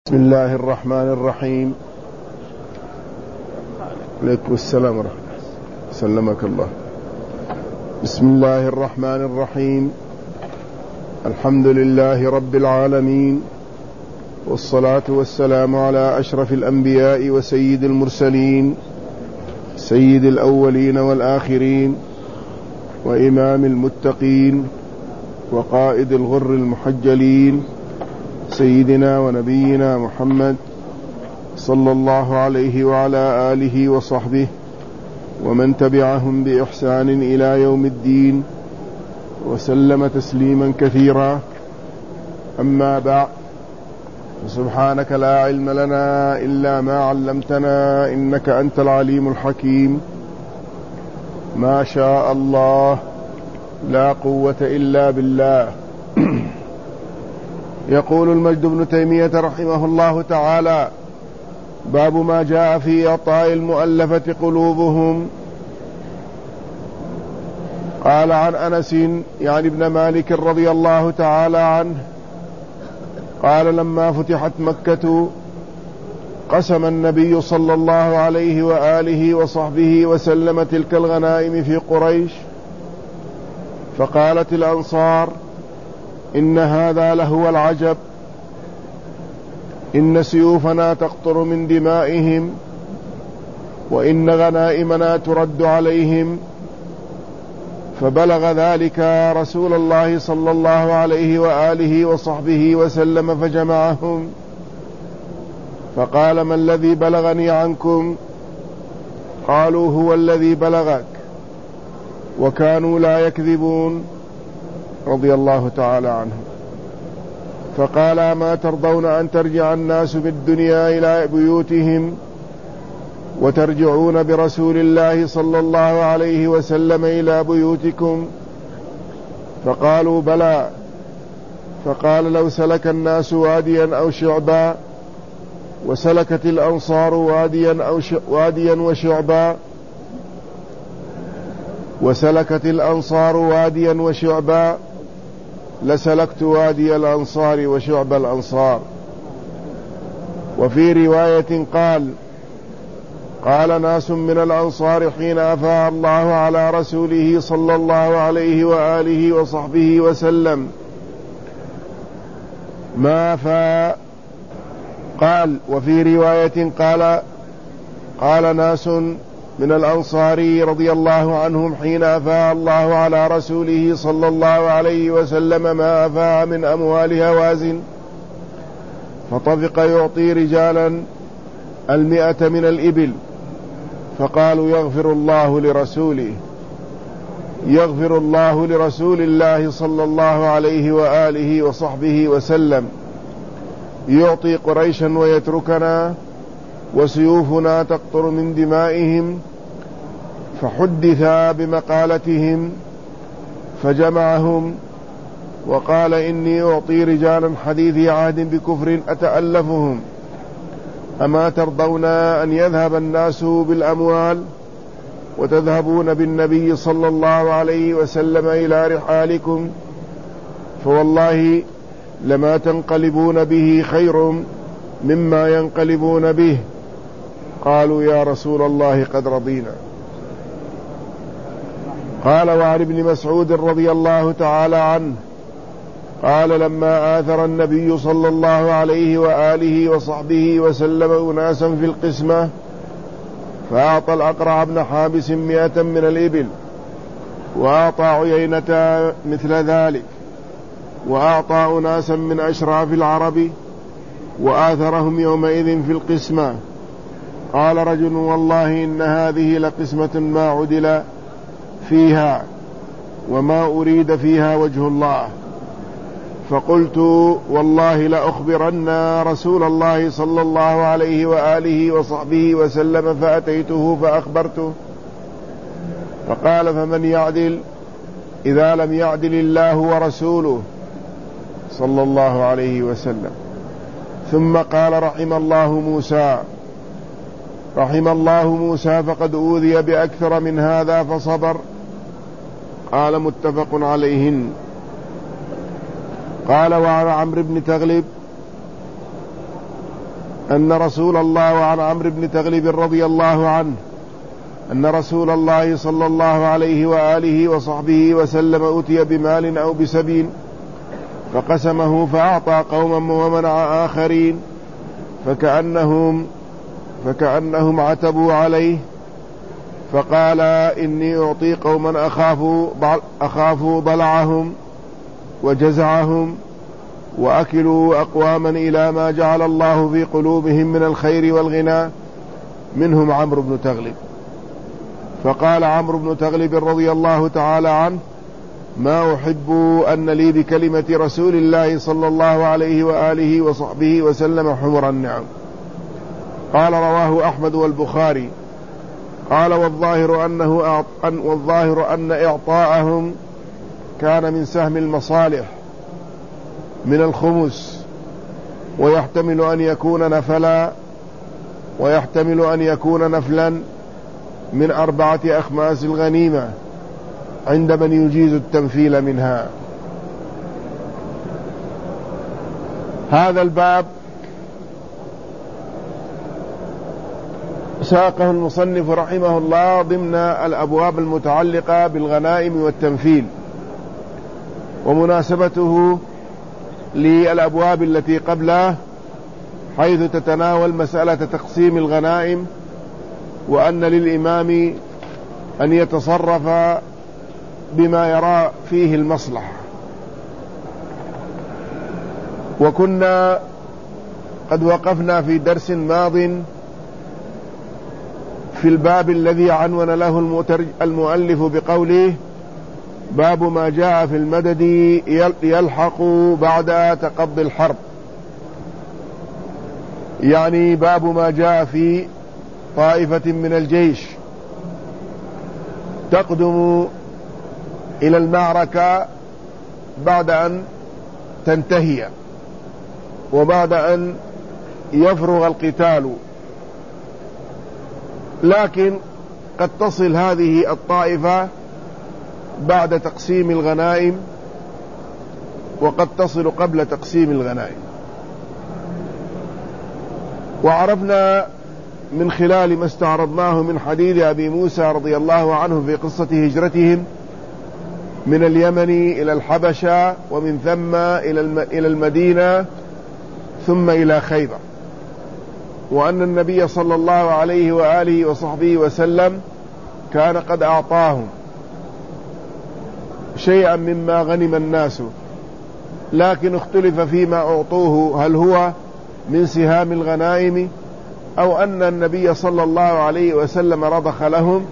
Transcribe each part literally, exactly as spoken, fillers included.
بسم الله الرحمن الرحيم. عليكم السلام ورحمة الله. سلمك الله. بسم الله الرحمن الرحيم. الحمد لله رب العالمين، والصلاة والسلام على أشرف الأنبياء وسيد المرسلين، سيد الأولين والآخرين، وإمام المتقين، وقائد الغر المحجلين، سيدنا ونبينا محمد صلى الله عليه وعلى آله وصحبه ومن تبعهم بإحسان إلى يوم الدين، وسلم تسليما كثيرا. أما بعد، سبحانك لا علم لنا إلا ما علمتنا إنك أنت العليم الحكيم. ما شاء الله، لا قوة إلا بالله. يقول المجد بن تيمية رحمه الله تعالى: باب ما جاء في إعطاء المؤلفة قلوبهم. قال عن أنس يعني ابن مالك رضي الله تعالى عنه قال: لما فتحت مكة قسم النبي صلى الله عليه وآله وصحبه وسلم تلك الغنائم في قريش، فقالت الأنصار: إن هذا لهو العجب، إن سيوفنا تقطر من دمائهم، وإن غنائمنا ترد عليهم. فبلغ ذلك رسول الله صلى الله عليه وآله وصحبه وسلم فجمعهم، فقال: ما الذي بلغني عنكم؟ قالوا: هو الذي بلغك. وكانوا لا يكذبون رضي الله تعالى عنه. فقال: ما ترضون أن ترجع الناس بالدنيا إلى بيوتهم وترجعون برسول الله صلى الله عليه وسلم إلى بيوتكم؟ فقالوا: بلى. فقال: لو سلك الناس واديا أو شعبا وسلكت الأنصار واديا أو ش... واديا وشعبا وسلكت الأنصار واديا وشعبا لسلكت وادي الأنصار وشعب الأنصار. وفي رواية قال: قال ناس من الأنصار حين أفاء الله على رسوله صلى الله عليه وآله وصحبه وسلم: ما فاء. قال: وفي رواية قال: قال ناس من الأنصار رضي الله عنهم حين أفاء الله على رسوله صلى الله عليه وسلم ما أفاء من أموال هوازن، فطفق يعطي رجالا المئة من الإبل، فقالوا: يغفر الله لرسوله، يغفر الله لرسول الله صلى الله عليه وآله وصحبه وسلم، يعطي قريشا ويتركنا، وسيوفنا تقطر من دمائهم. فحدثا بمقالتهم فجمعهم، وقال: إني أعطي رجالا حديثي عهد بكفر أتألفهم، أما ترضون أن يذهب الناس بالأموال وتذهبون بالنبي صلى الله عليه وسلم إلى رحالكم؟ فوالله لما تنقلبون به خير مما ينقلبون به. قالوا: يا رسول الله قد رضينا. قال: وعن ابن مسعود رضي الله تعالى عنه قال: لما آثر النبي صلى الله عليه وآله وصحبه وسلم أناسا في القسمة، فأعطى الأقرع بن حابس مئة من الإبل، وأعطى عيينة مثل ذلك، وأعطى أناسا من أشراف العرب، وآثرهم يومئذ في القسمة. قال رجل: والله إن هذه لقسمة ما عدل فيها وما أريد فيها وجه الله. فقلت: والله لأخبرن رسول الله صلى الله عليه وآله وصحبه وسلم، فأتيته فأخبرته. فقال: فمن يعدل إذا لم يعدل الله ورسوله صلى الله عليه وسلم؟ ثم قال: رحم الله موسى، رحم الله موسى، فقد أوذي بأكثر من هذا فصبر. قال: متفق عليهن. قال: وعن عمرو بن تغلب أن رسول الله وعن عمرو بن تغلب رضي الله عنه أن رسول الله صلى الله عليه وآله وصحبه وسلم أتي بمال أو بسبي فقسمه فأعطى قوما ومنع آخرين فكأنهم, فكأنهم عتبوا عليه فقال إني أعطي قوما أخاف, أخاف ضلعهم وجزعهم وأكلوا أقواما إلى ما جعل الله في قلوبهم من الخير والغنى منهم عمرو بن تغلب. فقال عمرو بن تغلب رضي الله تعالى عنه ما أحب أن لي بكلمة رسول الله صلى الله عليه وآله وصحبه وسلم حمر النعم. قال رواه أحمد والبخاري. قال والظاهر أنه أن والظاهر أن إعطاءهم كان من سهم المصالح من الخمس، ويحتمل أن يكون نفلا ويحتمل أن يكون نفلا من أربعة أخماس الغنيمة عند من يجيز التنفيل منها. هذا الباب ساقه المصنف رحمه الله ضمن الأبواب المتعلقة بالغنائم والتنفيل، ومناسبته للأبواب التي قبله حيث تتناول مسألة تقسيم الغنائم، وأن للإمام أن يتصرف بما يرى فيه المصلحة. وكنا قد وقفنا في درس ماض في الباب الذي عنون له المؤلف بقوله باب ما جاء في المدد يلحق بعد تقضي الحرب، يعني باب ما جاء في طائفة من الجيش تقدم إلى المعركة بعد أن تنتهي وبعد أن يفرغ القتال، لكن قد تصل هذه الطائفة بعد تقسيم الغنائم وقد تصل قبل تقسيم الغنائم. وعرفنا من خلال ما استعرضناه من حديث أبي موسى رضي الله عنه في قصة هجرتهم من اليمن إلى الحبشة ومن ثم إلى المدينة ثم إلى خيبر، وأن النبي صلى الله عليه وآله وصحبه وسلم كان قد أعطاهم شيئا مما غنم الناس، لكن اختلف فيما أعطوه هل هو من سهام الغنائم أو أن النبي صلى الله عليه وسلم رضخ لهم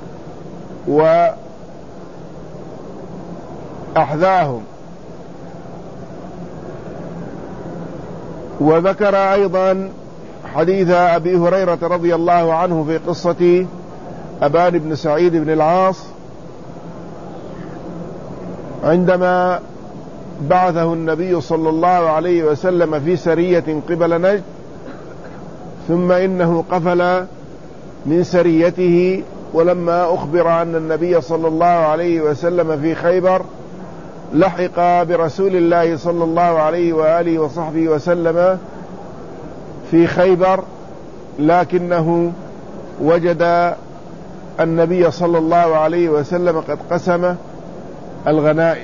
وأحذاهم. وذكر أيضا حديث أبي هريرة رضي الله عنه في قصة أبان بن سعيد بن العاص عندما بعثه النبي صلى الله عليه وسلم في سرية قبل نجد، ثم إنه قفل من سريته، ولما أخبر أن النبي صلى الله عليه وسلم في خيبر لحق برسول الله صلى الله عليه وآله وصحبه وسلم في خيبر، لكنه وجد النبي صلى الله عليه وسلم قد قسم الغنائم،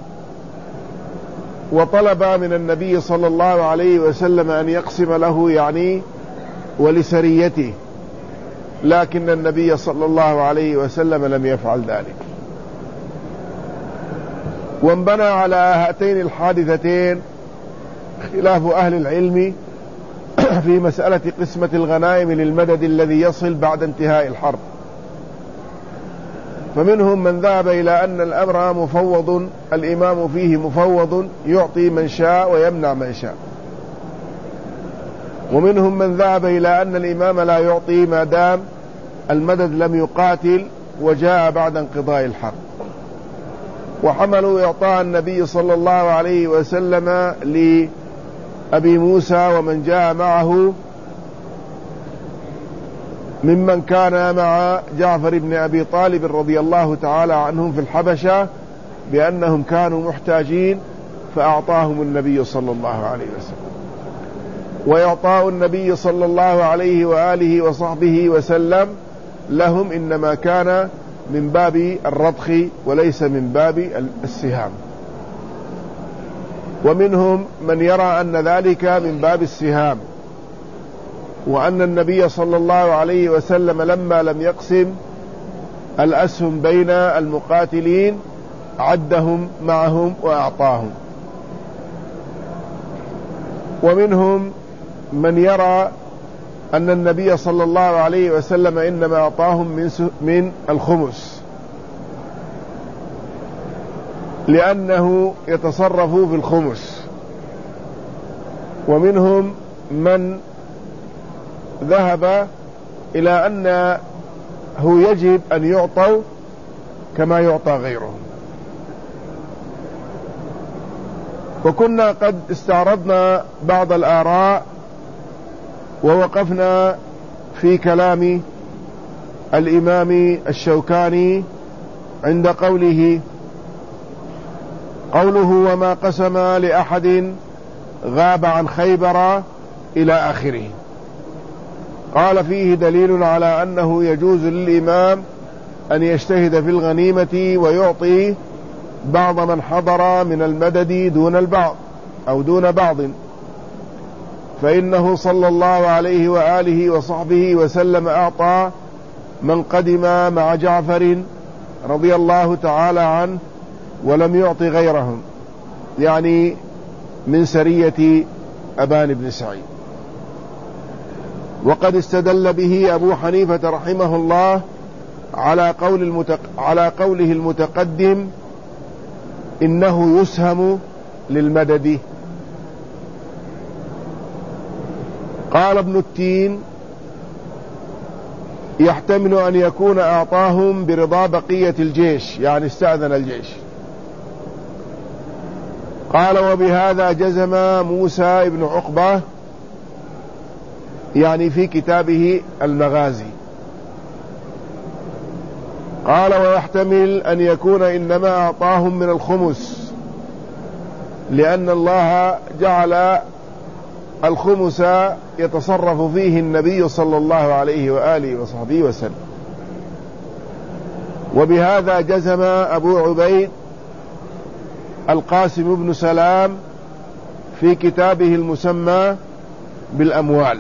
وطلب من النبي صلى الله عليه وسلم أن يقسم له يعني ولسريته، لكن النبي صلى الله عليه وسلم لم يفعل ذلك. وانبنى على هاتين الحادثتين خلاف أهل العلم في مسألة قسمة الغنائم للمدد الذي يصل بعد انتهاء الحرب. فمنهم من ذهب إلى أن الأمر مفوض، الإمام فيه مفوض يعطي من شاء ويمنع من شاء، ومنهم من ذهب إلى أن الإمام لا يعطي ما دام المدد لم يقاتل وجاء بعد انقضاء الحرب. وحملوا إعطاء النبي صلى الله عليه وسلم لأبي موسى ومن جاء معه ممن كان مع جعفر بن أبي طالب رضي الله تعالى عنهم في الحبشة بأنهم كانوا محتاجين فأعطاهم النبي صلى الله عليه وسلم. وإعطاء النبي صلى الله عليه وآله وصحبه وسلم لهم إنما كان من باب الرضخ وليس من باب السهام. ومنهم من يرى أن ذلك من باب السهام، وأن النبي صلى الله عليه وسلم لما لم يقسم الأسهم بين المقاتلين عدهم معهم وأعطاهم. ومنهم من يرى أن النبي صلى الله عليه وسلم إنما أعطاهم من من الخمس، لأنه يتصرف في الخمس. ومنهم من ذهب إلى أنه يجب أن يعطوا كما يعطى غيرهم. وكنا قد استعرضنا بعض الآراء ووقفنا في كلام الإمام الشوكاني عند قوله قوله وما قسم لأحد غاب عن خيبر إلى آخره. قال فيه دليل على أنه يجوز للإمام أن يجتهد في الغنيمة ويعطي بعض من حضر من المدد دون البعض أو دون بعض، فإنه صلى الله عليه وآله وصحبه وسلم أعطى من قدم مع جعفر رضي الله تعالى عنه ولم يعطي غيرهم، يعني من سرية أبان بن سعيد. وقد استدل به أبو حنيفة رحمه الله على قول المتق... على قوله المتقدم إنه يسهم للمدد. قال ابن التين يحتمل أن يكون أعطاهم برضا بقية الجيش، يعني استأذن الجيش. قال وبهذا جزم موسى بن عقبة، يعني في كتابه المغازي. قال ويحتمل أن يكون إنما أعطاهم من الخمس، لأن الله جعل الخمس يتصرف فيه النبي صلى الله عليه وآله وصحبه وسلم. وبهذا جزم أبو عبيد القاسم بن سلام في كتابه المسمى بالأموال.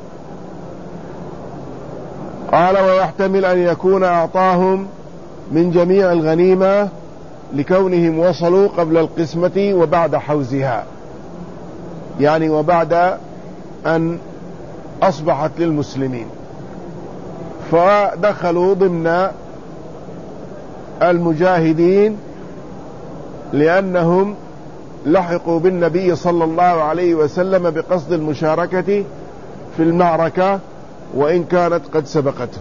قال ويحتمل أن يكون أعطاهم من جميع الغنيمة لكونهم وصلوا قبل القسمة وبعد حوزها، يعني وبعد أن أصبحت للمسلمين، فدخلوا ضمن المجاهدين لأنهم لحقوا بالنبي صلى الله عليه وسلم بقصد المشاركة في المعركة وإن كانت قد سبقته.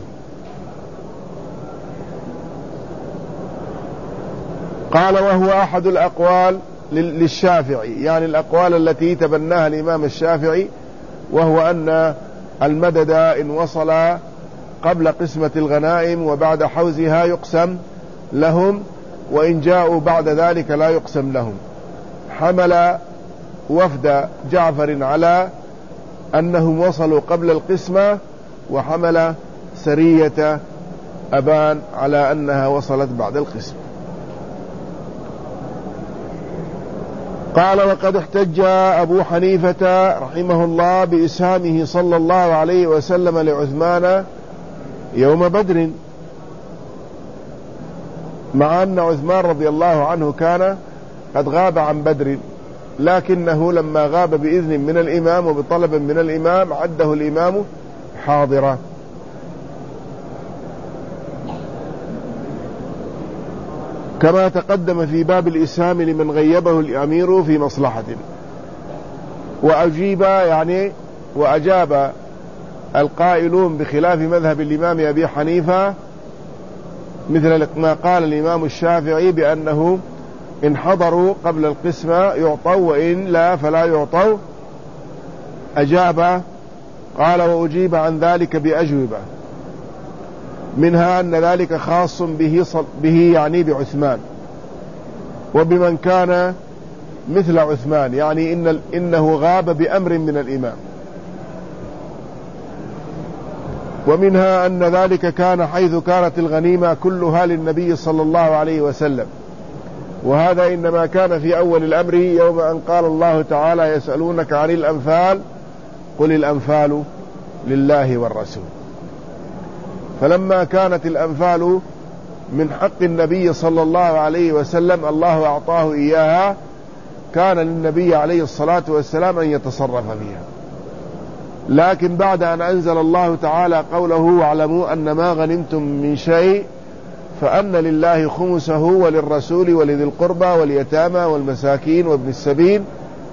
قال وهو أحد الأقوال للشافعي، يعني الأقوال التي تبناها الإمام الشافعي، وهو أن المدد إن وصل قبل قسمة الغنائم وبعد حوزها يقسم لهم، وإن جاءوا بعد ذلك لا يقسم لهم. حمل وفد جعفر على أنهم وصلوا قبل القسمة، وحمل سرية أبان على أنها وصلت بعد القسمة. قال وقد احتج أبو حنيفة رحمه الله بإسهامه صلى الله عليه وسلم لعثمان يوم بدر، مع أن عثمان رضي الله عنه كان قد غاب عن بدر، لكنه لما غاب بإذن من الإمام وبطلب من الإمام عده الإمام حاضرا. كما تقدم في باب الإسهام لمن غيبه الأمير في مصلحة. وأجيب يعني وأجاب القائلون بخلاف مذهب الإمام أبي حنيفة مثل ما قال الإمام الشافعي بأنه إن حضروا قبل القسمة يعطوا وإن لا فلا يعطوا. أجاب قال وأجيب عن ذلك بأجوبة، منها أن ذلك خاص به, به يعني بعثمان وبمن كان مثل عثمان، يعني إن إنه غاب بأمر من الإمام، ومنها أن ذلك كان حيث كانت الغنيمة كلها للنبي صلى الله عليه وسلم، وهذا إنما كان في أول الأمر يوم أن قال الله تعالى يسألونك عن الأنفال قل الأنفال لله والرسول. فلما كانت الأنفال من حق النبي صلى الله عليه وسلم الله أعطاه إياها، كان للنبي عليه الصلاة والسلام أن يتصرف فيها. لكن بعد أن أنزل الله تعالى قوله واعلموا أن ما غنمتم من شيء فأن لله خمسه وللرسول ولذي القربى واليتامى والمساكين وابن السبيل،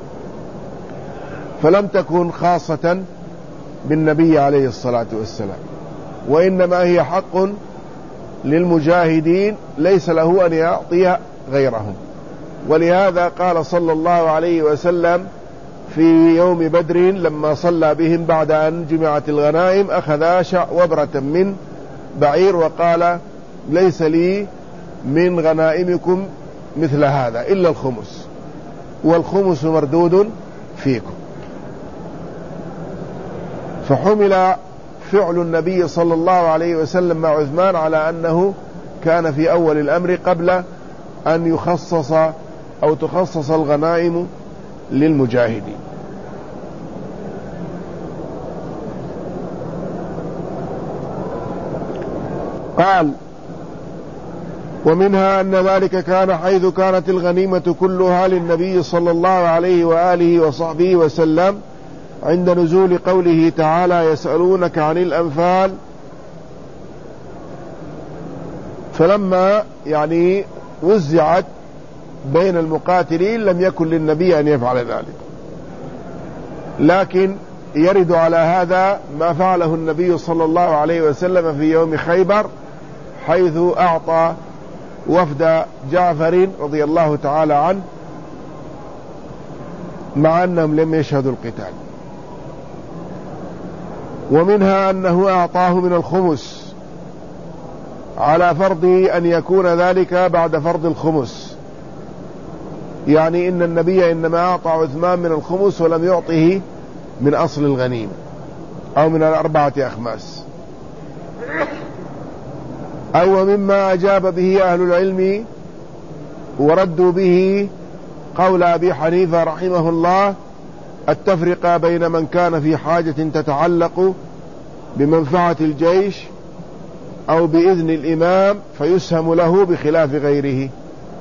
فلم تكن خاصة بالنبي عليه الصلاة والسلام، وإنما هي حق للمجاهدين ليس له أن يعطي غيرهم. ولهذا قال صلى الله عليه وسلم في يوم بدر لما صلى بهم بعد أن جمعت الغنائم أخذ وبرة من بعير وقال ليس لي من غنائمكم مثل هذا إلا الخمس، والخمس مردود فيكم. فحمل فعل النبي صلى الله عليه وسلم مع عثمان على أنه كان في أول الأمر قبل أن يخصص أو تخصص الغنائم للمجاهدين. قال ومنها أن ذلك كان حيث كانت الغنيمة كلها للنبي صلى الله عليه وآله وصحبه وسلم عند نزول قوله تعالى يسألونك عن الأنفال، فلما يعني وزعت بين المقاتلين لم يكن للنبي أن يفعل ذلك، لكن يرد على هذا ما فعله النبي صلى الله عليه وسلم في يوم خيبر، حيث أعطى وفد جعفر رضي الله تعالى عنه مع أنهم لم يشهدوا القتال. ومنها أنه أعطاه من الخمس على فرض أن يكون ذلك بعد فرض الخمس، يعني إن النبي إنما أعطى عثمان من الخمس ولم يعطه من أصل الغنيمة أو من الأربعة أخماس. أي ومما أجاب به أهل العلم وردوا به قول أبي حنيفة رحمه الله التفرقة بين من كان في حاجة تتعلق بمنفعة الجيش أو بإذن الإمام فيسهم له بخلاف غيره.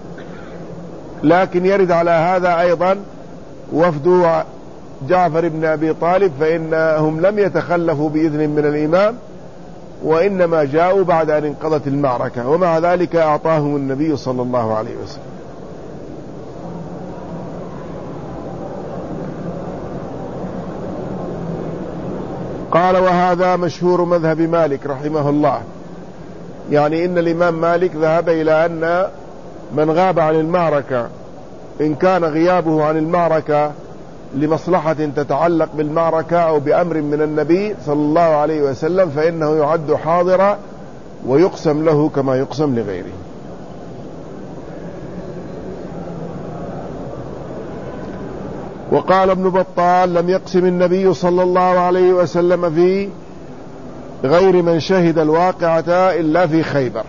لكن يرد على هذا أيضا وفد جعفر بن أبي طالب، فإنهم لم يتخلفوا بإذن من الإمام وإنما جاءوا بعد أن انقضت المعركة، ومع ذلك أعطاهم النبي صلى الله عليه وسلم. قال وهذا مشهور مذهب مالك رحمه الله، يعني إن الإمام مالك ذهب إلى أن من غاب عن المعركة إن كان غيابه عن المعركة لمصلحة تتعلق بالمعركة أو بأمر من النبي صلى الله عليه وسلم فإنه يعد حاضرا ويقسم له كما يقسم لغيره. وقال ابن بطال لم يقسم النبي صلى الله عليه وسلم في غير من شهد الواقعة إلا في خيبر،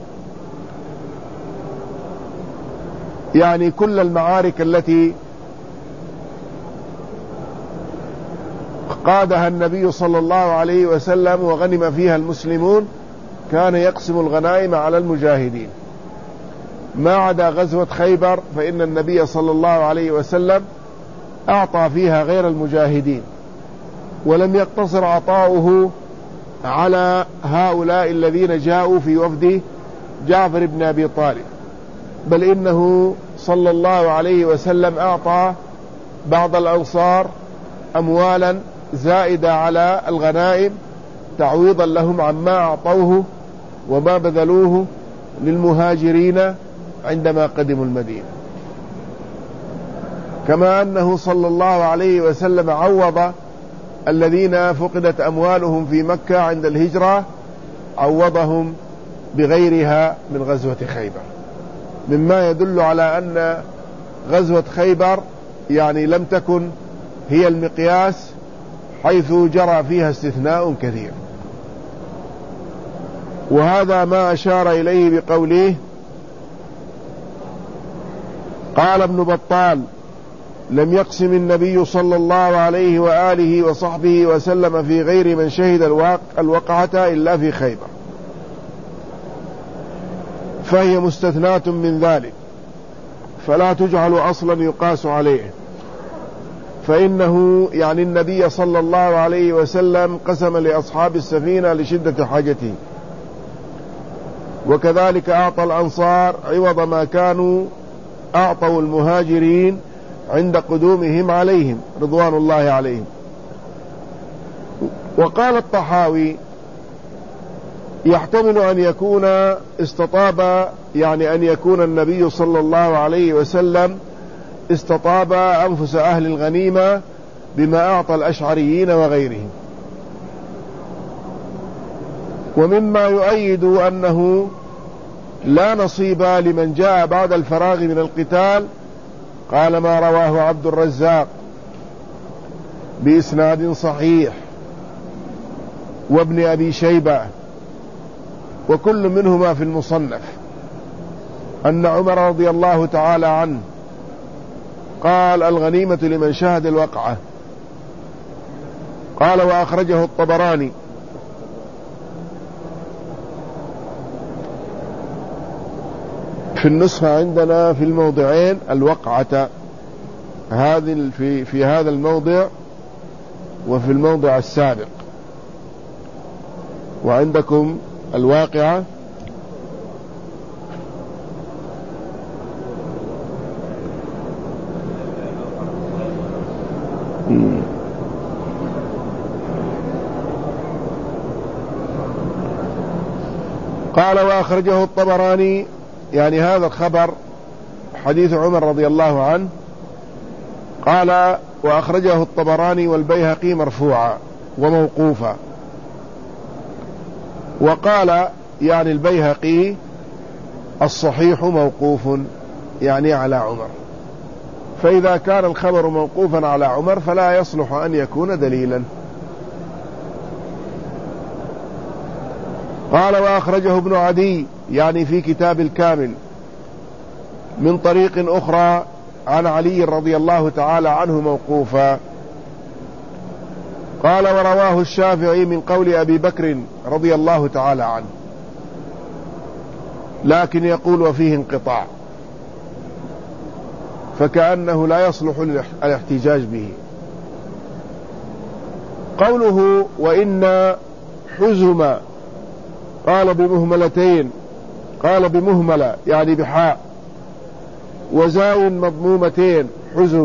يعني كل المعارك التي قادها النبي صلى الله عليه وسلم وغنم فيها المسلمون كان يقسم الغنائم على المجاهدين، ما عدا غزوة خيبر فإن النبي صلى الله عليه وسلم أعطى فيها غير المجاهدين، ولم يقتصر عطاؤه على هؤلاء الذين جاءوا في وفد جعفر بن أبي طالب، بل إنه صلى الله عليه وسلم أعطى بعض الأنصار أموالا زائدة على الغنائم تعويضا لهم عما أعطوه وما بذلوه للمهاجرين عندما قدموا المدينة. كما أنه صلى الله عليه وسلم عوض الذين فقدت أموالهم في مكة عند الهجرة، عوضهم بغيرها من غزوة خيبر، مما يدل على أن غزوة خيبر يعني لم تكن هي المقياس، حيث جرى فيها استثناء كثير. وهذا ما أشار إليه بقوله قال ابن بطال لم يقسم النبي صلى الله عليه وآله وصحبه وسلم في غير من شهد الوقعة إلا في خيبر، فهي مستثناة من ذلك، فلا تجعل أصلا يقاس عليه، فإنه يعني النبي صلى الله عليه وسلم قسم لأصحاب السفينة لشدة حاجته، وكذلك أعطى الأنصار عوض ما كانوا أعطوا المهاجرين عند قدومهم عليهم رضوان الله عليهم. وقال الطحاوي يحتمل أن يكون استطاب، يعني أن يكون النبي صلى الله عليه وسلم استطاب أنفس أهل الغنيمة بما أعطى الأشعريين وغيرهم. ومما يؤيد أنه لا نصيب لمن جاء بعد الفراغ من القتال قال ما رواه عبد الرزاق بإسناد صحيح وابن أبي شيبة وكل منهما في المصنف أن عمر رضي الله تعالى عنه قال الغنيمة لمن شهد الوقعة. قال وأخرجه الطبراني في النسخة عندنا في الموضعين الوقعة، هذه في في هذا الموضع وفي الموضع السابق، وعندكم الواقعة قال وأخرجه الطبراني، يعني هذا الخبر حديث عمر رضي الله عنه. قال وأخرجه الطبراني والبيهقي مرفوعا وموقوفا. وقال يعني البيهقي الصحيح موقوف يعني على عمر، فإذا كان الخبر موقوفا على عمر فلا يصلح أن يكون دليلا. قال وأخرجه ابن عدي يعني في كتاب الكامل من طريق أخرى عن علي رضي الله تعالى عنه موقوفا. قال ورواه الشافعي من قول أبي بكر رضي الله تعالى عنه، لكن يقول وفيه انقطاع، فكأنه لا يصلح الاحتجاج به. قوله وإن حزم قال بمهملتين، قال بمهملة يعني بحاء، وزاي مضمومتين حزم.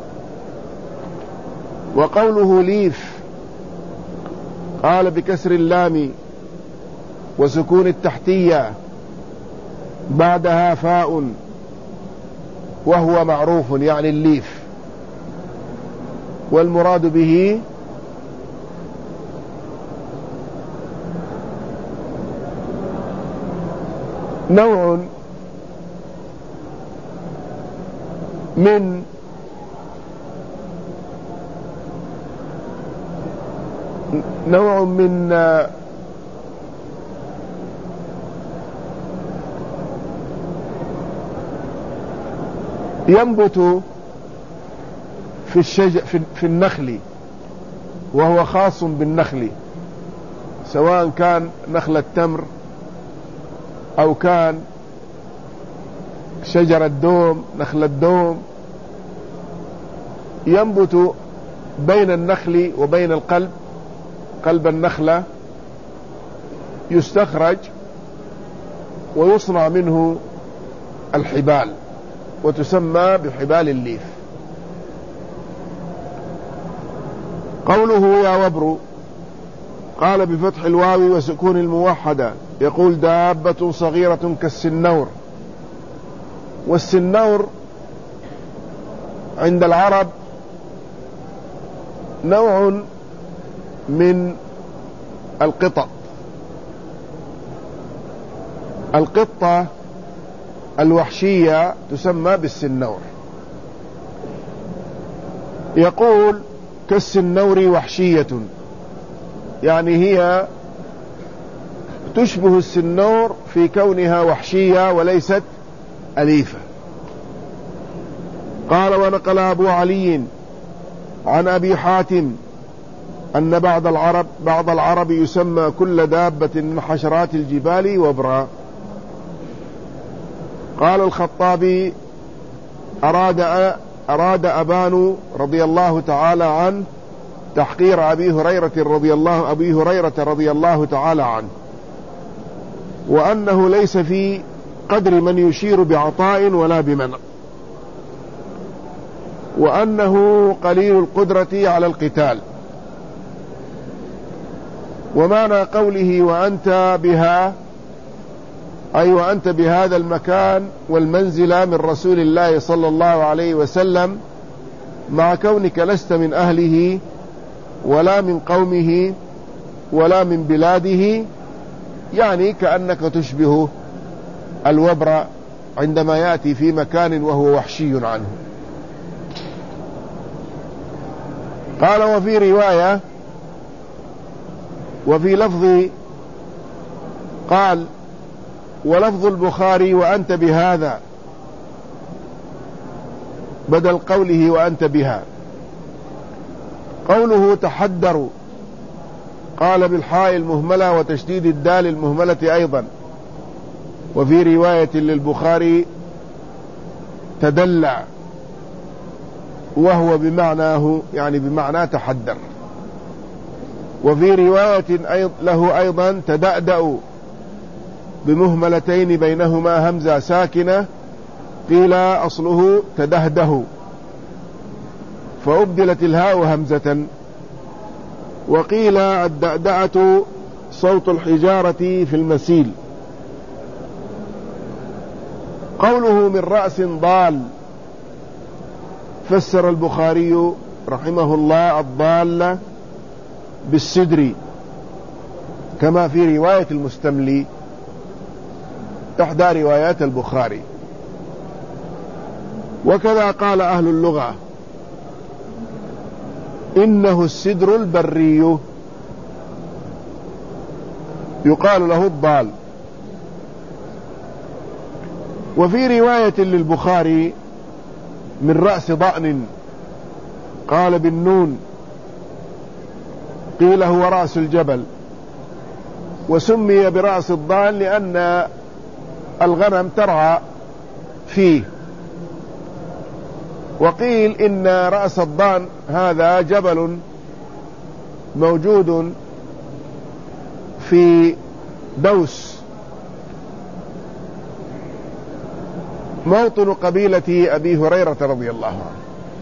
وقوله ليف قال بكسر اللام وسكون التحتية بعدها فاء، وهو معروف يعني الليف، والمراد به نوع من نوع من ينبت في الشجر في النخل، وهو خاص بالنخل، سواء كان نخل التمر أو كان شجر الدوم نخل الدوم، ينبت بين النخل وبين القلب، قلب النخلة يستخرج ويصنع منه الحبال، وتسمى بحبال الليف. قوله يا وبر قال بفتح الواو وسكون الموحدة، يقول دابة صغيرة كالسنور. والسنور عند العرب نوع من القطط، القطة الوحشية تسمى بالسنور. يقول كالسنور وحشية، يعني هي تشبه السنور في كونها وحشية وليست أليفة. قال: ونقل أبو علي عن أبي حاتم أن بعض العرب بعض العرب يسمى كل دابة من حشرات الجبال وبرا. قال الخطابي: أراد أراد أبان رضي الله تعالى عنه تحقير أبي هريرة رضي الله أبي هريرة رضي الله تعالى عنه، وأنه ليس في قدر من يشير بعطاء ولا بمنع، وأنه قليل القدرة على القتال. ومعنى قوله وأنت بها أي وأنت بهذا المكان والمنزلة من رسول الله صلى الله عليه وسلم، مع كونك لست من أهله ولا من قومه ولا من بلاده، يعني كأنك تشبه الوبر عندما يأتي في مكان وهو وحشي عنه. قال: وفي رواية وفي لفظ قال ولفظ البخاري وأنت بهذا بدل قوله وأنت بها. قوله تحدروا قال بالحاء المهملة وتشديد الدال المهملة أيضا. وفي رواية للبخاري تدلع، وهو بمعناه يعني بمعنى تحدر. وفي رواية له أيضا تدأدأ بمهملتين بينهما همزة ساكنة، قيل أصله تدهده فأبدلت الهاء همزة، وقيل الدأدأة صوت الحجارة في المسيل. قوله من رأس ضال، فسر البخاري رحمه الله الضالة بالسدر كما في رواية المستملي إحدى روايات البخاري. وكذا قال أهل اللغة إنه السدر البري، يقال له الضال. وفي رواية للبخاري من رأس ضأن، قال بالنون، قيل هو رأس الجبل، وسمي برأس الضأن لأن الغنم ترعى فيه. وقيل إن رأس الضأن هذا جبل موجود في دوس، موطن قبيلة أبي هريرة رضي الله عنه.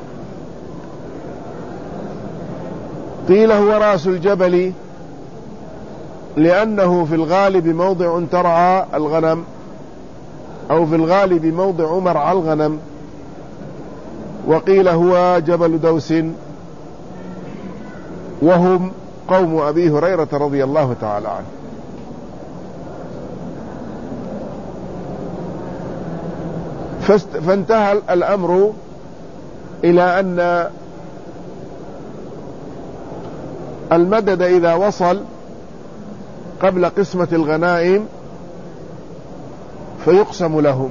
قيل هو رأس الجبل لأنه في الغالب موضع ترعى الغنم، أو في الغالب موضع مرعى الغنم. وقيل هو جبل دوس، وهم قوم أبي هريرة رضي الله تعالى عنه. فانتهى الأمر إلى أن المدد إذا وصل قبل قسمة الغنائم فيقسم لهم،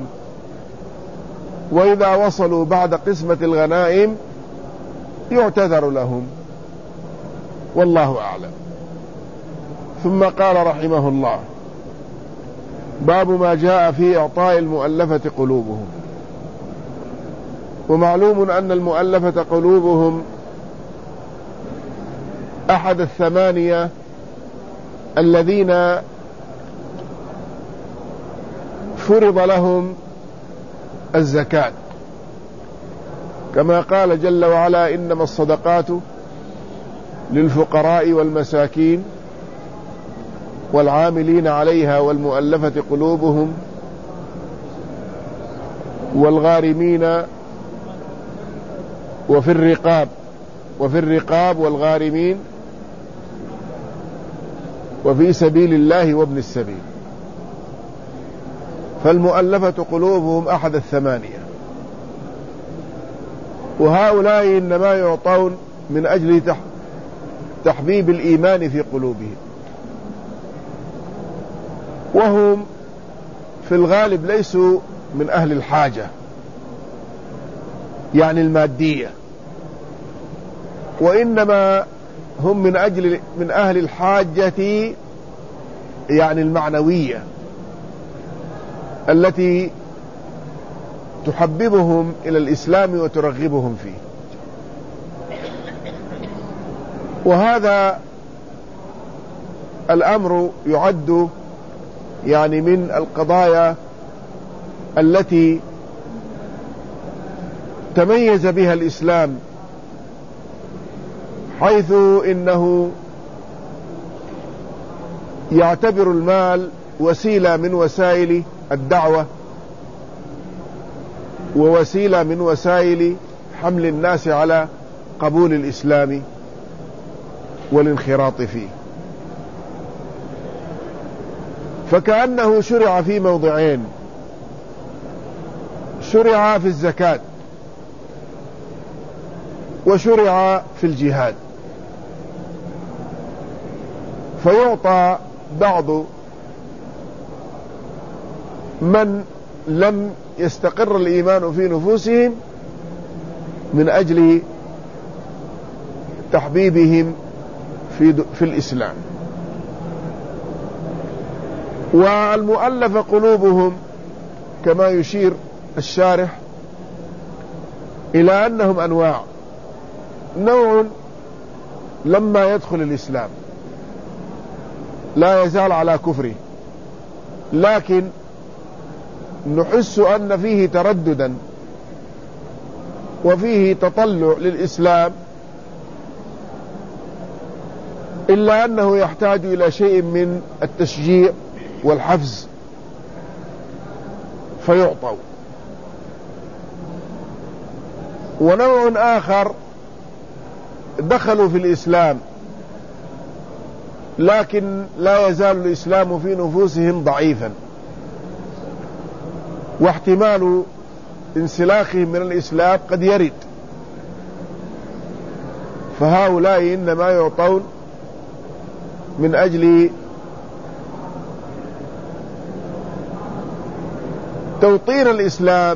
وإذا وصلوا بعد قسمة الغنائم يعتذر لهم، والله أعلم. ثم قال رحمه الله: باب ما جاء في إعطاء المؤلفة قلوبهم. ومعلوم أن المؤلفة قلوبهم أحد الثمانية الذين فرض لهم الزكاة، كما قال جل وعلا: إنما الصدقات للفقراء والمساكين والعاملين عليها والمؤلفة قلوبهم والغارمين وفي الرقاب وفي الرقاب والغارمين وفي سبيل الله وابن السبيل. فالمؤلفة قلوبهم أحد الثمانية، وهؤلاء إنما يعطون من أجل تحبيب الإيمان في قلوبهم. وهم في الغالب ليسوا من أهل الحاجة يعني المادية، وإنما هم من أجل من أهل الحاجة يعني المعنوية التي تحببهم إلى الإسلام وترغبهم فيه. وهذا الأمر يعد يعني من القضايا التي تميز بها الإسلام، حيث إنه يعتبر المال وسيلة من وسائل الدعوة ووسيلة من وسائل حمل الناس على قبول الإسلام والانخراط فيه. فكأنه شرع في موضعين: شرع في الزكاة وشرع في الجهاد. فيعطى بعض من لم يستقر الإيمان في نفوسهم من أجل تحبيبهم في, في الإسلام، والمؤلف قلوبهم كما يشير الشارح إلى أنهم أنواع: نوع لما يدخل الإسلام لا يزال على كفره، لكن نحس أن فيه ترددا وفيه تطلع للإسلام، إلا أنه يحتاج إلى شيء من التشجيع والحفز فيعطوا. ونوع آخر دخلوا في الإسلام لكن لا يزال الإسلام في نفوسهم ضعيفا، واحتمال انسلاخهم من الإسلام قد يرد، فهؤلاء إنما يعطون من أجل توطين الإسلام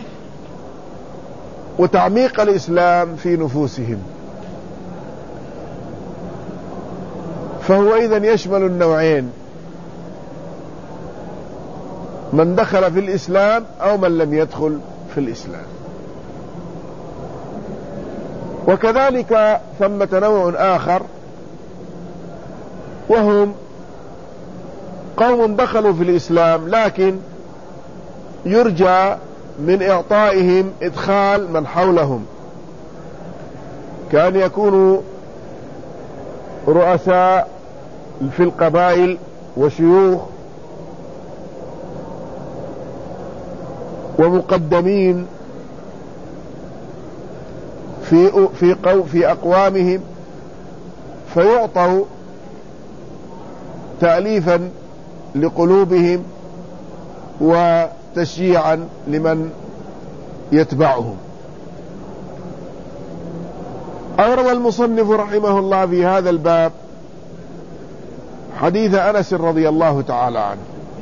وتعميق الإسلام في نفوسهم. فهو إذن يشمل النوعين: من دخل في الإسلام أو من لم يدخل في الإسلام. وكذلك ثمة نوع آخر، وهم قوم دخلوا في الإسلام لكن يرجى من إعطائهم إدخال من حولهم، كأن يكونوا رؤساء في القبائل وشيوخ ومقدمين في في قو في أقوامهم، فيعطوا تأليفا لقلوبهم وتشجيعا لمن يتبعهم. أورد المصنف رحمه الله في هذا الباب حديث أنس رضي الله تعالى عنه،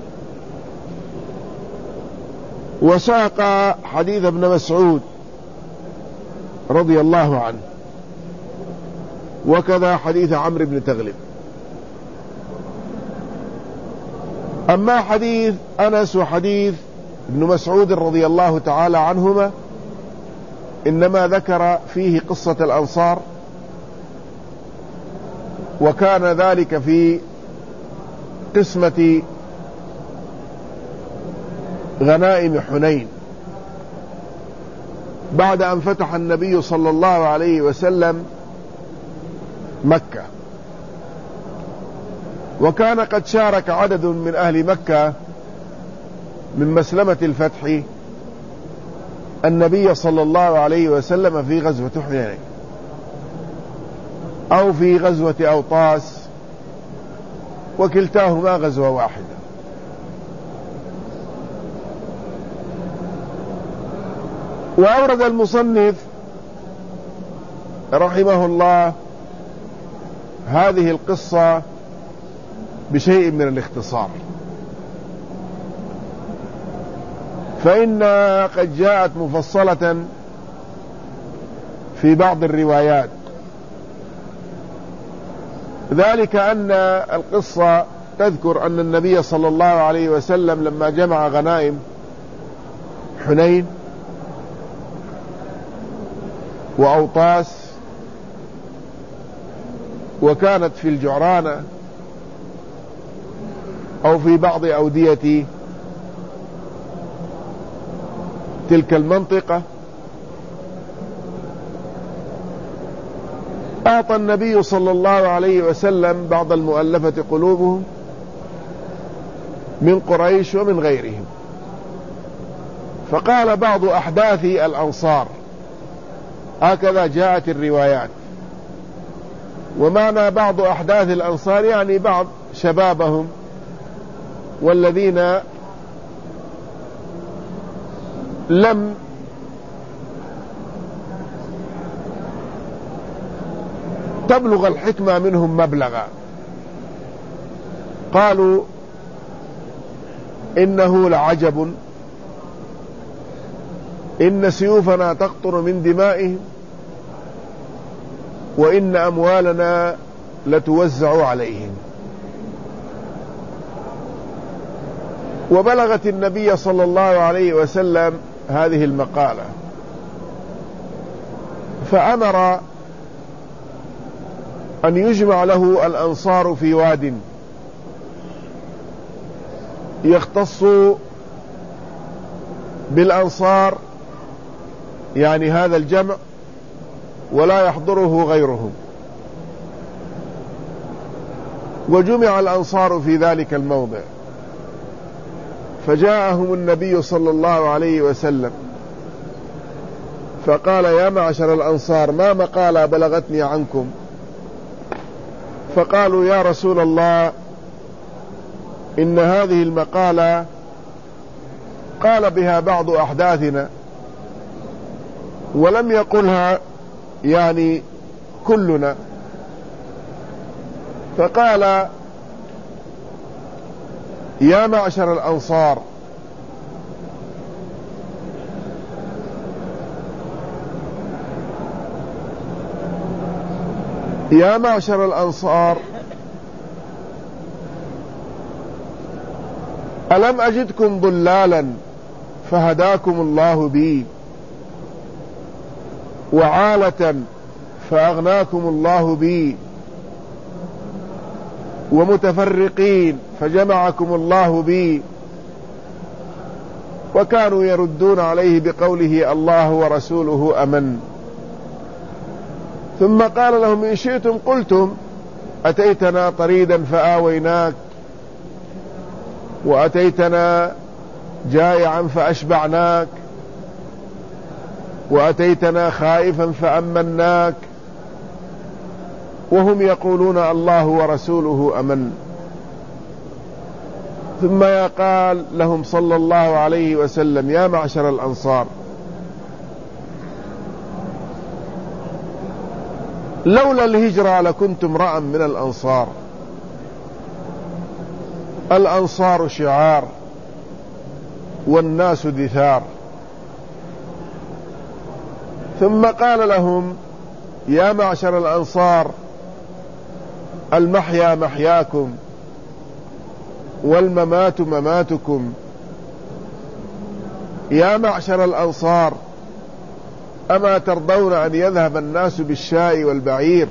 وساق حديث ابن مسعود رضي الله عنه، وكذا حديث عمرو بن تغلب. أما حديث أنس وحديث ابن مسعود رضي الله تعالى عنهما إنما ذكر فيه قصة الأنصار، وكان ذلك في قسمة غنائم حنين بعد أن فتح النبي صلى الله عليه وسلم مكة، وكان قد شارك عدد من أهل مكة من مسلمة الفتح النبي صلى الله عليه وسلم في غزوة حنين أو في غزوة أوطاس، وكلتاهما غزوة واحدة. وأورد المصنف رحمه الله هذه القصة بشيء من الاختصار، فإنها قد جاءت مفصلة في بعض الروايات، ذلك أن القصة تذكر أن النبي صلى الله عليه وسلم لما جمع غنائم حنين وأوطاس وكانت في الجعرانة أو في بعض أودية تلك المنطقة، أعطى النبي صلى الله عليه وسلم بعض المؤلفة قلوبهم من قريش ومن غيرهم. فقال بعض أحداث الأنصار، هكذا جاءت الروايات، ومعنى بعض أحداث الأنصار يعني بعض شبابهم والذين لم تبلغ الحكمة منهم مبلغا. قالوا إنه لعجب إن سيوفنا تقطر من دمائهم وإن أموالنا لتوزع عليهم. وبلغت النبي صلى الله عليه وسلم هذه المقالة، فأمر أن يجمع له الأنصار في واد يختص بالأنصار، يعني هذا الجمع، ولا يحضره غيرهم. وجمع الأنصار في ذلك الموضع، فجاءهم النبي صلى الله عليه وسلم فقال: يا معشر الأنصار، ما مقالة بلغتني عنكم؟ فقالوا: يا رسول الله، إن هذه المقالة قال بها بعض أحداثنا ولم يقلها يعني كلنا. فقال: يا معشر الأنصار، يا معشر الأنصار، ألم أجدكم ضلالا فهداكم الله بي، وعالة فأغناكم الله بي، ومتفرقين فجمعكم الله بي. وكانوا يردون عليه بقوله: الله ورسوله أمن. ثم قال لهم: إن شئتم قلتم: أتيتنا طريدا فآويناك، وأتيتنا جائعا فأشبعناك، وأتيتنا خائفا فأمناك. وهم يقولون: الله ورسوله أمن. ثم قال لهم صلى الله عليه وسلم: يا معشر الأنصار، لولا الهجرة لكنت امرأ من الأنصار. الأنصار شعار والناس دثار. ثم قال لهم: يا معشر الأنصار، المحيا محياكم والممات مماتكم. يا معشر الأنصار، أما ترضون أن يذهب الناس بالشاء والبعير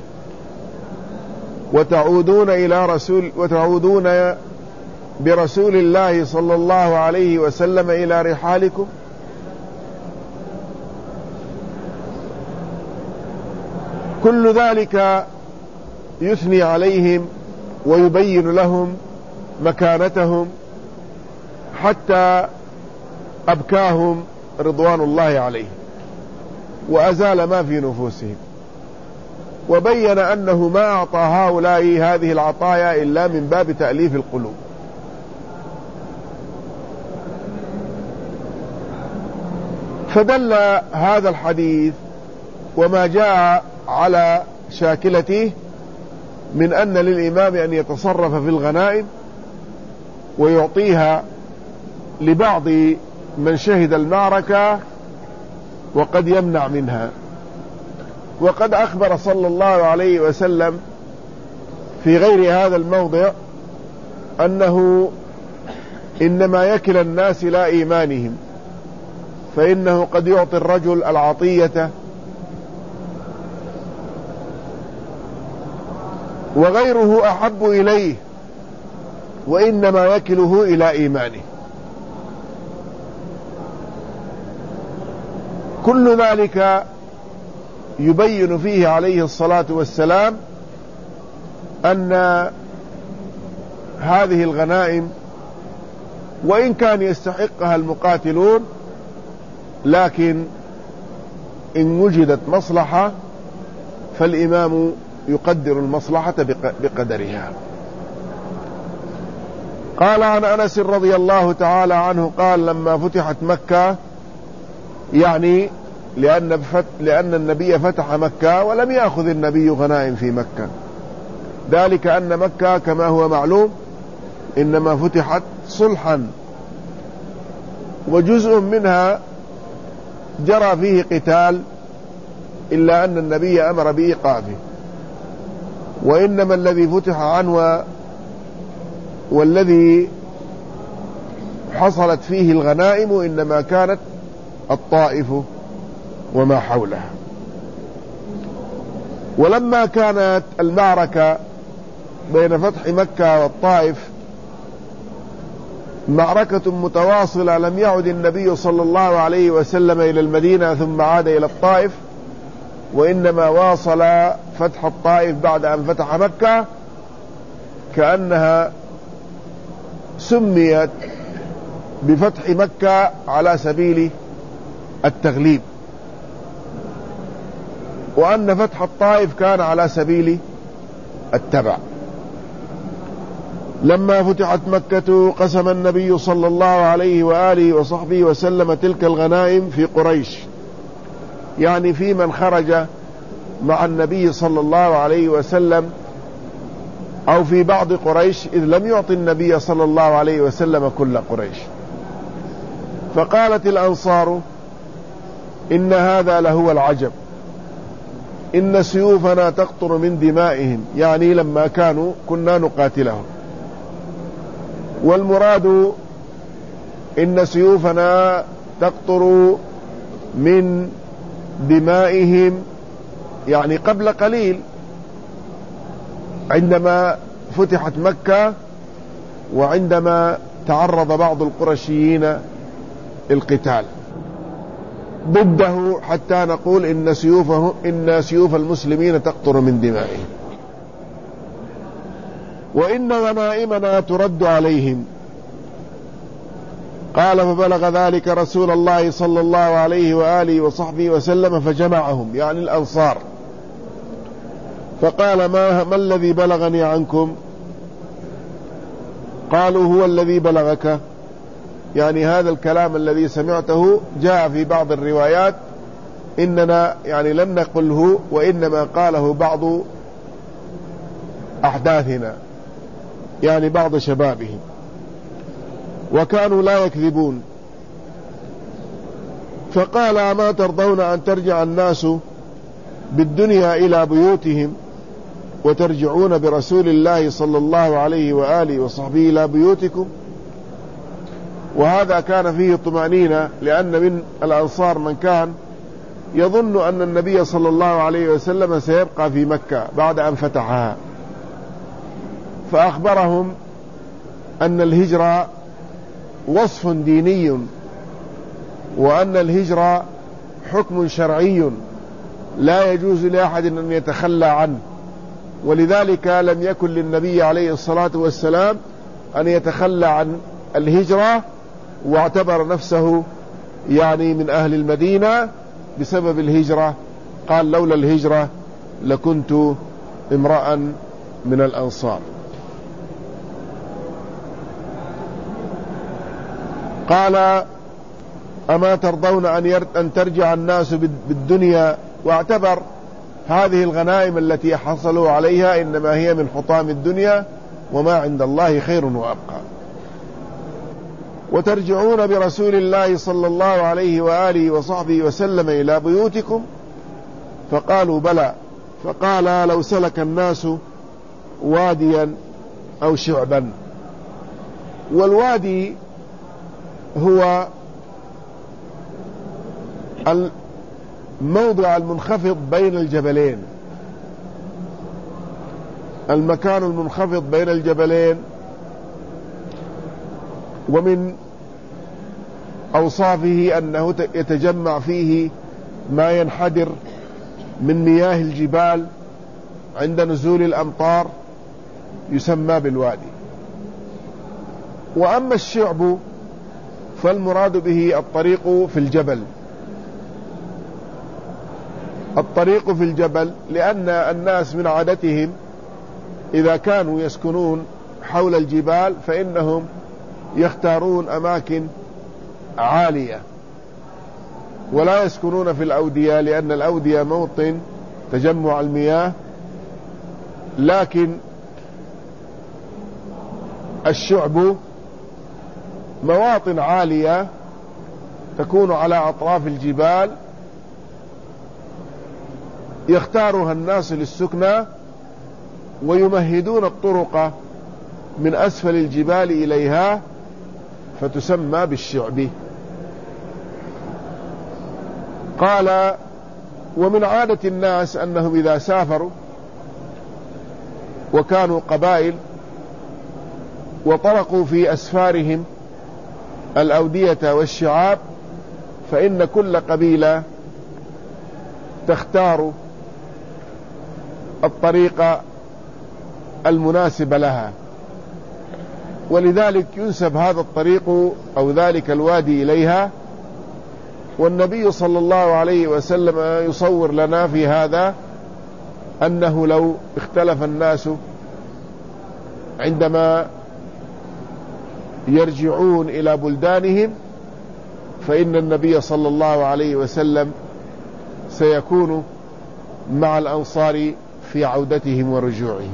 وتعودون إلى رسول وتعودون برسول الله صلى الله عليه وسلم إلى رحالكم؟ كل ذلك يثني عليهم ويبين لهم مكانتهم، حتى أبكاهم رضوان الله عليه وأزال ما في نفوسهم، وبين أنه ما أعطى هؤلاء هذه العطايا إلا من باب تأليف القلوب. فدل هذا الحديث وما جاء على شاكلته من أن للإمام أن يتصرف في الغنائم ويعطيها لبعض من شهد المعركة وقد يمنع منها. وقد أخبر صلى الله عليه وسلم في غير هذا الموضع أنه إنما يكل الناس إلى إيمانهم، فإنه قد يعطي الرجل العطية وغيره أحب إليه، وإنما يكله إلى إيمانه. كل ذلك يبين فيه عليه الصلاة والسلام أن هذه الغنائم وإن كان يستحقها المقاتلون، لكن إن وجدت مصلحة فالإمام يقدر المصلحة بقدرها. قال عن أنس رضي الله تعالى عنه قال لما فتحت مكة، يعني لأن, لأن النبي فتح مكة ولم يأخذ النبي غنائم في مكة، ذلك أن مكة كما هو معلوم إنما فتحت صلحا، وجزء منها جرى فيه قتال إلا أن النبي أمر بإيقافه، وإنما الذي فتح عنه والذي حصلت فيه الغنائم إنما كانت الطائف وما حولها. ولما كانت المعركة بين فتح مكة والطائف معركة متواصلة، لم يعد النبي صلى الله عليه وسلم إلى المدينة ثم عاد إلى الطائف، وإنما واصل فتح الطائف بعد أن فتح مكة، كأنها سميت بفتح مكة على سبيل التغليب، وأن فتح الطائف كان على سبيل التبع. لما فتحت مكة قسم النبي صلى الله عليه وآله وصحبه وسلم تلك الغنائم في قريش، يعني في من خرج مع النبي صلى الله عليه وسلم، أو في بعض قريش، إذ لم يعطي النبي صلى الله عليه وسلم كل قريش. فقالت الأنصار إن هذا لهو العجب، إن سيوفنا تقطر من دمائهم، يعني لما كانوا كنا نقاتلهم، والمراد إن سيوفنا تقطر من دمائهم يعني قبل قليل عندما فتحت مكة، وعندما تعرض بعض القرشيين القتال ضده، حتى نقول إن سيوفه إن سيوف المسلمين تقطر من دمائهم، وإن غنائمنا ترد عليهم. قال فبلغ ذلك رسول الله صلى الله عليه وآله وصحبه وسلم فجمعهم، يعني الأنصار، فقال ما, ما الذي بلغني عنكم؟ قالوا هو الذي بلغك، يعني هذا الكلام الذي سمعته جاء في بعض الروايات إننا يعني لم نقله، وإنما قاله بعض أحداثنا، يعني بعض شبابهم، وكانوا لا يكذبون. فقال أما ترضون أن ترجع الناس بالدنيا إلى بيوتهم وترجعون برسول الله صلى الله عليه وآله وصحبه إلى بيوتكم؟ وهذا كان فيه طمأنينة، لأن من الأنصار من كان يظن أن النبي صلى الله عليه وسلم سيبقى في مكة بعد أن فتحها، فأخبرهم أن الهجرة وصف ديني، وأن الهجرة حكم شرعي لا يجوز لأحد أن يتخلى عنه، ولذلك لم يكن للنبي عليه الصلاة والسلام أن يتخلى عن الهجرة، واعتبر نفسه يعني من أهل المدينة بسبب الهجرة. قال لولا الهجرة لكنت امرأ من الأنصار. قال أما ترضون أن ترجع الناس بالدنيا، واعتبر هذه الغنائم التي حصلوا عليها إنما هي من حطام الدنيا، وما عند الله خير وأبقى. وترجعون برسول الله صلى الله عليه وآله وصحبه وسلم إلى بيوتكم؟ فقالوا بلى. فقال لو سلك الناس واديا أو شعبا. والوادي هو الموضع المنخفض بين الجبلين، المكان المنخفض بين الجبلين، ومن أوصافه أنه يتجمع فيه ما ينحدر من مياه الجبال عند نزول الأمطار، يسمى بالوادي. وأما الشعب فالمراد به الطريق في الجبل، الطريق في الجبل، لأن الناس من عادتهم إذا كانوا يسكنون حول الجبال فإنهم يختارون أماكن عالية، ولا يسكنون في الأودية، لأن الأودية موطن تجمع المياه. لكن الشعب مواطن عالية تكون على أطراف الجبال، يختارها الناس للسكنى، ويمهدون الطرق من أسفل الجبال إليها، فتسمى بالشعب. قال: ومن عادة الناس أنهم إذا سافروا وكانوا قبائل وطرقوا في أسفارهم الأودية والشعاب، فإن كل قبيلة تختار الطريق المناسب لها، ولذلك ينسب هذا الطريق أو ذلك الوادي إليها. والنبي صلى الله عليه وسلم يصور لنا في هذا أنه لو اختلف الناس عندما يرجعون إلى بلدانهم، فإن النبي صلى الله عليه وسلم سيكون مع الأنصار في عودتهم ورجوعهم.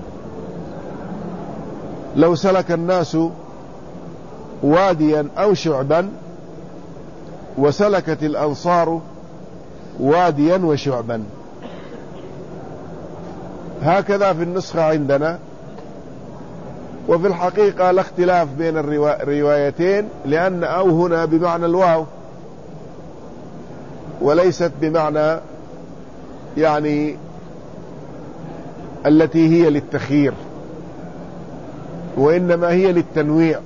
لو سلك الناس واديا أو شعبا، وسلكت الأنصار واديا وشعبا. هكذا في النسخة عندنا. وفي الحقيقة لا اختلاف بين الروايتين، لأن أو هنا بمعنى الواو، وليست بمعنى يعني التي هي للتخيير، وإنما هي للتنويع،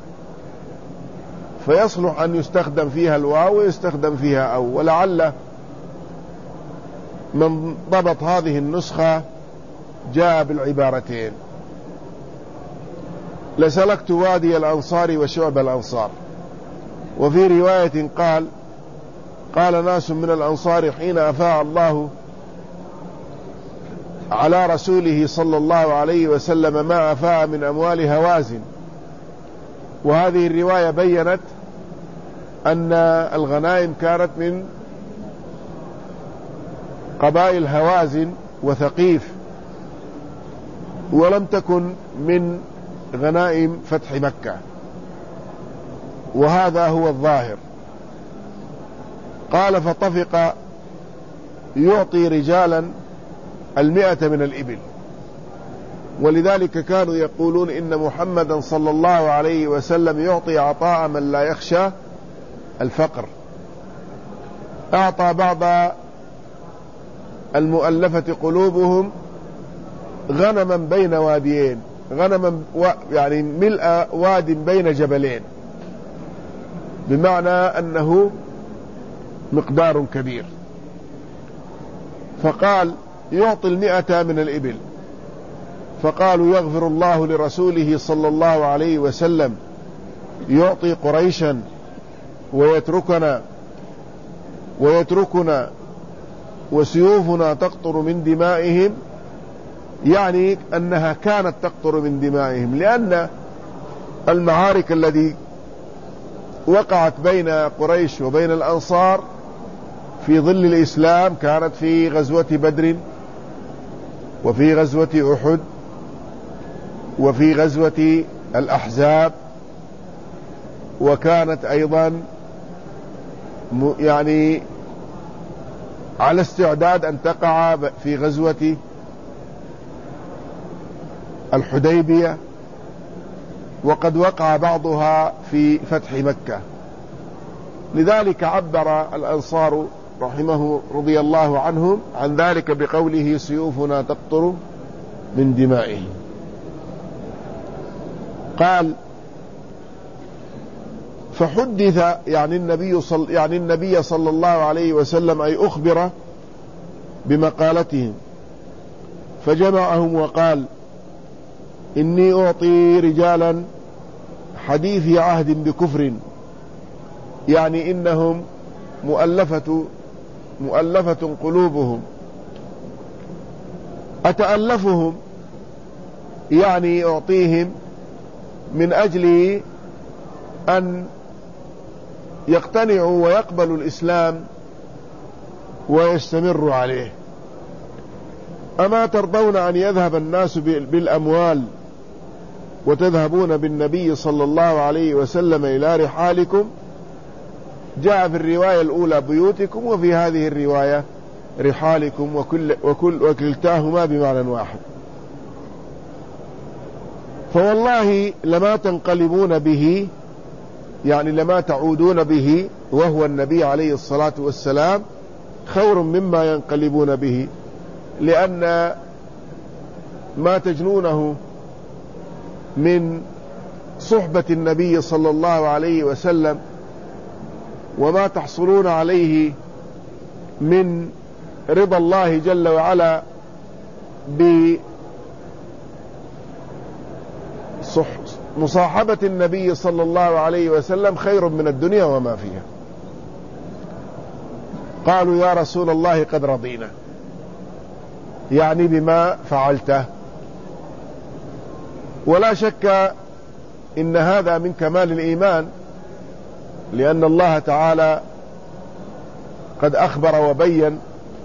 فيصلح أن يستخدم فيها الواو ويستخدم فيها أو. ولعل من ضبط هذه النسخة جاء بالعبارتين: لسلكت وادي الأنصار وشعب الأنصار. وفي رواية قال: قال ناس من الأنصار حين أفاء الله على رسوله صلى الله عليه وسلم ما أفاء من أموال هوازن. وهذه الرواية بيّنت أن الغنائم كانت من قبائل هوازن وثقيف، ولم تكن من غنائم فتح مكة، وهذا هو الظاهر. قال: فطفق يعطي رجالا المئة من الإبل. ولذلك كانوا يقولون إن محمدا صلى الله عليه وسلم يعطي عطاء من لا يخشى الفقر. أعطى بعض المؤلفة قلوبهم غنما بين واديين، غنما و... يعني ملء واد بين جبلين، بمعنى أنه مقدار كبير. فقال: يعطي المئة من الإبل. فقالوا: يغفر الله لرسوله صلى الله عليه وسلم، يعطي قريشا ويتركنا ويتركنا وسيوفنا تقطر من دمائهم. يعني أنها كانت تقطر من دمائهم، لأن المعارك التي وقعت بين قريش وبين الأنصار في ظل الإسلام كانت في غزوة بدر، وفي غزوة أحد، وفي غزوة الأحزاب، وكانت أيضا يعني على استعداد أن تقع في غزوة الحديبية، وقد وقع بعضها في فتح مكة. لذلك عبر الأنصار رحمه رضي الله عنهم عن ذلك بقوله: سيوفنا تقطر من دمائهم. قال: فحدث يعني النبي صل يعني النبي صلى الله عليه وسلم أي أخبر بمقالتهم، فجمعهم وقال: إني أعطي رجالا حديث عهد بكفر، يعني إنهم مؤلفة مؤلفة قلوبهم، أتألفهم يعني أعطيهم من أجل أن يقتنعوا ويقبلوا الإسلام ويستمروا عليه. أما ترضون أن يذهب الناس بالأموال وتذهبون بالنبي صلى الله عليه وسلم إلى رحالكم؟ جاء في الرواية الأولى بيوتكم، وفي هذه الرواية رحالكم، وكل وكل وكلتاهما بمعنى واحد. فوالله لما تنقلبون به، يعني لما تعودون به وهو النبي عليه الصلاة والسلام، خير مما ينقلبون به، لأن ما تجنونه من صحبة النبي صلى الله عليه وسلم وما تحصلون عليه من رضا الله جل وعلا بمصاحبة النبي صلى الله عليه وسلم خير من الدنيا وما فيها. قالوا: يا رسول الله قد رضينا، يعني بما فعلته. ولا شك إن هذا من كمال الإيمان، لأن الله تعالى قد أخبر وبين: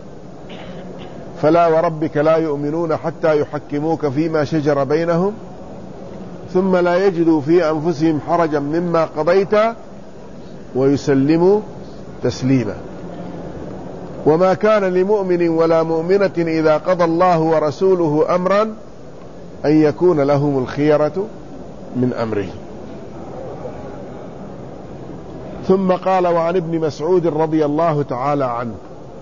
فلا وربك لا يؤمنون حتى يحكموك فيما شجر بينهم ثم لا يجدوا في أنفسهم حرجا مما قضيت ويسلموا تسليما. وما كان لمؤمن ولا مؤمنة إذا قضى الله ورسوله أمرا أن يكون لهم الخيرة من أمره. ثم قال: وعن ابن مسعود رضي الله تعالى عنه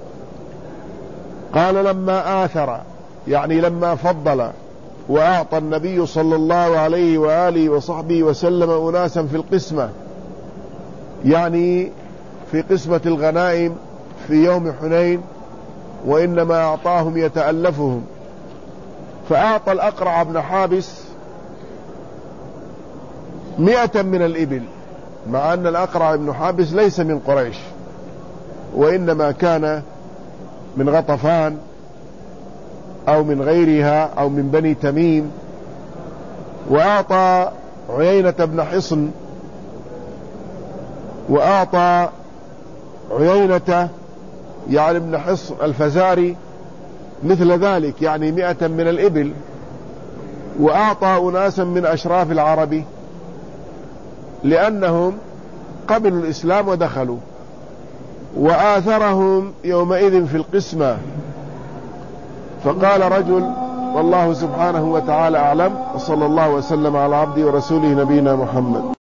قال: لما آثر، يعني لما فضل وأعطى النبي صلى الله عليه وآله وصحبه وسلم أناسا في القسمة، يعني في قسمة الغنائم في يوم حنين، وإنما أعطاهم يتألفهم، فأعطى الأقرع بن حابس مئة من الإبل، مع أن الأقرع بن حابس ليس من قريش، وإنما كان من غطفان أو من غيرها أو من بني تميم. وأعطى عيينة بن حصن وأعطى عيينة يعني ابن حصن الفزاري مثل ذلك، يعني مئة من الإبل. وأعطى أناسا من أشراف العرب لأنهم قبلوا الإسلام ودخلوا، وآثرهم يومئذ في القسمة. فقال رجل: والله سبحانه وتعالى أعلم، وصلى الله وسلم على عبده ورسوله نبينا محمد.